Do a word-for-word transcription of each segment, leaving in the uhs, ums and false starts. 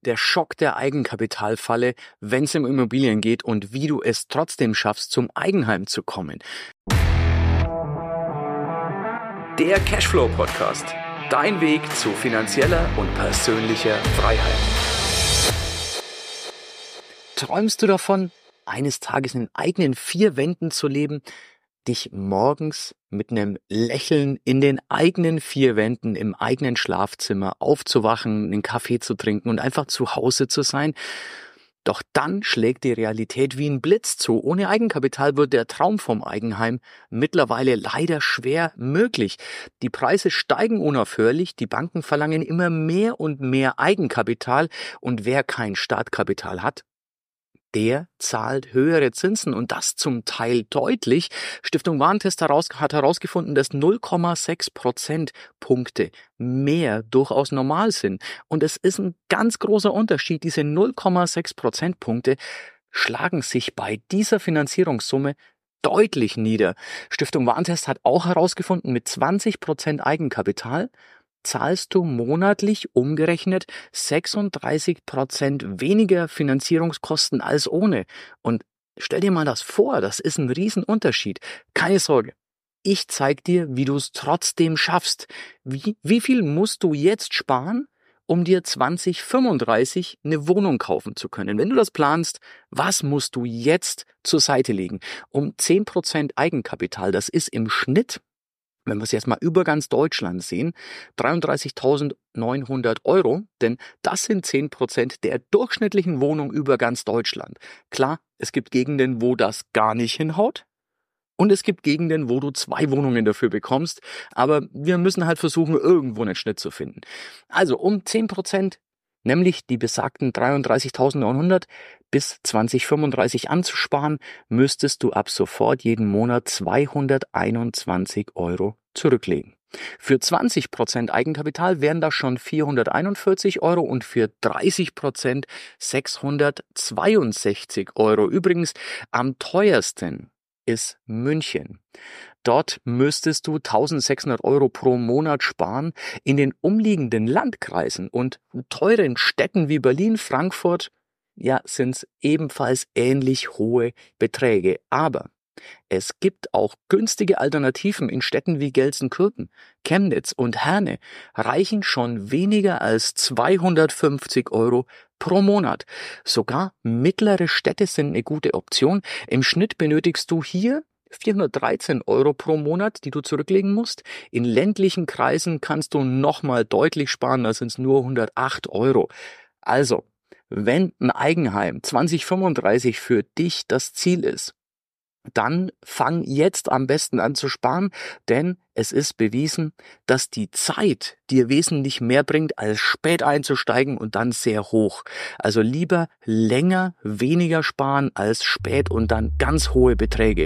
der Schock der Eigenkapitalfalle, wenn es um Immobilien geht und wie du es trotzdem schaffst, zum Eigenheim zu kommen. Der Cashflow Podcast. Dein Weg zu finanzieller und persönlicher Freiheit. Träumst du davon, eines Tages in den eigenen vier Wänden zu leben, dich morgens mit einem Lächeln in den eigenen vier Wänden im eigenen Schlafzimmer aufzuwachen, einen Kaffee zu trinken und einfach zu Hause zu sein? Doch dann schlägt die Realität wie ein Blitz zu. Ohne Eigenkapital wird der Traum vom Eigenheim mittlerweile leider schwer möglich. Die Preise steigen unaufhörlich, die Banken verlangen immer mehr und mehr Eigenkapital und wer kein Startkapital hat, der zahlt höhere Zinsen und das zum Teil deutlich. Stiftung Warentest heraus, hat herausgefunden, dass null Komma sechs Prozentpunkte mehr durchaus normal sind. Und es ist ein ganz großer Unterschied. Diese null Komma sechs Prozentpunkte schlagen sich bei dieser Finanzierungssumme deutlich nieder. Stiftung Warentest hat auch herausgefunden, mit zwanzig Prozent Eigenkapital zahlst du monatlich umgerechnet sechsunddreißig Prozent weniger Finanzierungskosten als ohne. Und stell dir mal das vor, das ist ein Riesenunterschied. Keine Sorge, ich zeig dir, wie du es trotzdem schaffst. Wie, wie viel musst du jetzt sparen, um dir zwanzig fünfunddreißig eine Wohnung kaufen zu können? Wenn du das planst, was musst du jetzt zur Seite legen? Um zehn Prozent Eigenkapital, das ist im Schnitt, wenn wir es jetzt mal über ganz Deutschland sehen, dreiunddreißigtausendneunhundert Euro, denn das sind zehn Prozent der durchschnittlichen Wohnung über ganz Deutschland. Klar, es gibt Gegenden, wo das gar nicht hinhaut und es gibt Gegenden, wo du zwei Wohnungen dafür bekommst, aber wir müssen halt versuchen, irgendwo einen Schnitt zu finden. Also um zehn Prozent, nämlich die besagten dreiunddreißigtausendneunhundert bis zwanzig fünfunddreißig anzusparen, müsstest du ab sofort jeden Monat zweihunderteinundzwanzig Euro zurücklegen. Für zwanzig Prozent Eigenkapital wären das schon vierhunderteinundvierzig Euro und für dreißig Prozent sechshundertzweiundsechzig Euro. Übrigens, am teuersten ist München. Dort müsstest du eintausendsechshundert Euro pro Monat sparen. In den umliegenden Landkreisen und teuren Städten wie Berlin, Frankfurt, ja, sind es ebenfalls ähnlich hohe Beträge. Aber es gibt auch günstige Alternativen in Städten wie Gelsenkirchen, Chemnitz und Herne, reichen schon weniger als zweihundertfünfzig Euro pro Monat. Sogar mittlere Städte sind eine gute Option. Im Schnitt benötigst du hier vierhundertdreizehn Euro pro Monat, die du zurücklegen musst. In ländlichen Kreisen kannst du nochmal deutlich sparen, da sind es nur hundertacht Euro. Also, wenn ein Eigenheim zwanzig fünfunddreißig für dich das Ziel ist, dann fang jetzt am besten an zu sparen, denn es ist bewiesen, dass die Zeit dir wesentlich mehr bringt, als spät einzusteigen und dann sehr hoch. Also lieber länger, weniger sparen als spät und dann ganz hohe Beträge.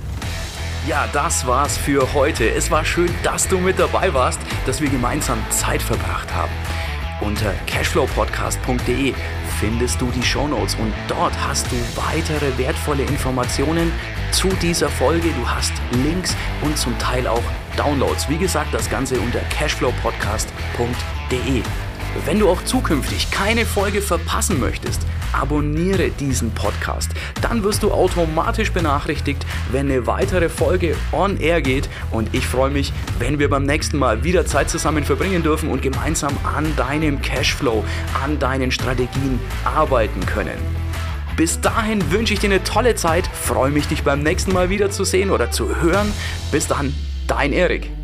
Ja, das war's für heute. Es war schön, dass du mit dabei warst, dass wir gemeinsam Zeit verbracht haben. Unter cashflow podcast punkt de findest du die Shownotes und dort hast du weitere wertvolle Informationen zu dieser Folge. Du hast Links und zum Teil auch Downloads. Wie gesagt, das Ganze unter cashflow podcast punkt de. Wenn du auch zukünftig keine Folge verpassen möchtest, abonniere diesen Podcast. Dann wirst du automatisch benachrichtigt, wenn eine weitere Folge on air geht. Und ich freue mich, wenn wir beim nächsten Mal wieder Zeit zusammen verbringen dürfen und gemeinsam an deinem Cashflow, an deinen Strategien arbeiten können. Bis dahin wünsche ich dir eine tolle Zeit. Freue mich, dich beim nächsten Mal wieder zu sehen oder zu hören. Bis dann, dein Erik.